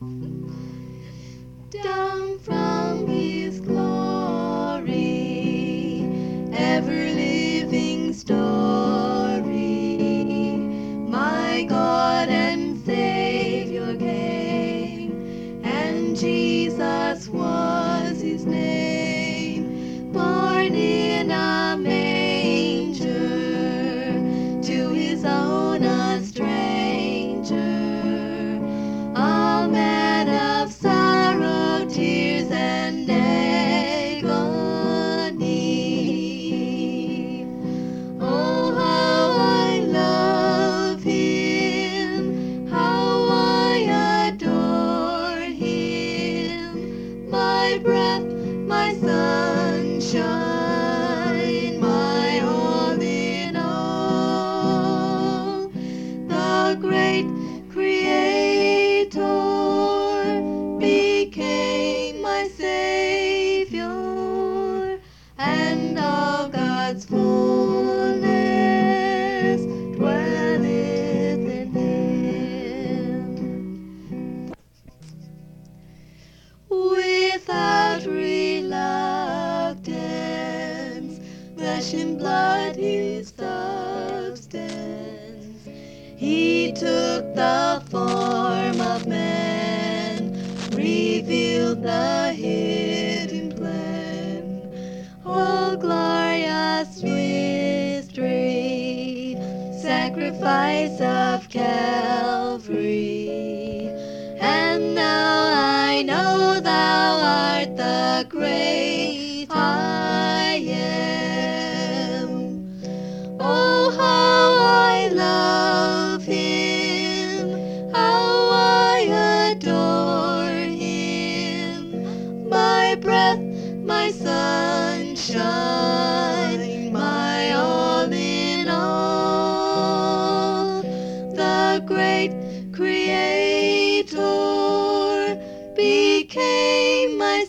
Down from his glory, ever-living story, my God and Savior came, and Jesus was his name, born in a manger, to his own a stranger, a man of sorrow, tears, and agony. Oh, how I love him, how I adore him, my breath, my sunshine, my all in all. The great Creator became my Savior, and all God's fullness dwelleth in him. Without reluctance, flesh and blood his substance, he took the form of man, revealed the hidden plan. Oh, glorious mystery, sacrifice of Calvary. And now I know thou art the great I am. Oh, how I love him, how I adore him, my breath, my sunshine, my all in all. The great Creator became my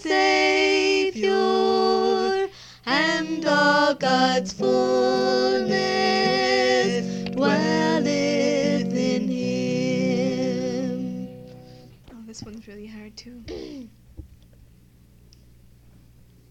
Savior, and all God's fullness dwelleth in him. Oh, this one's really hard too.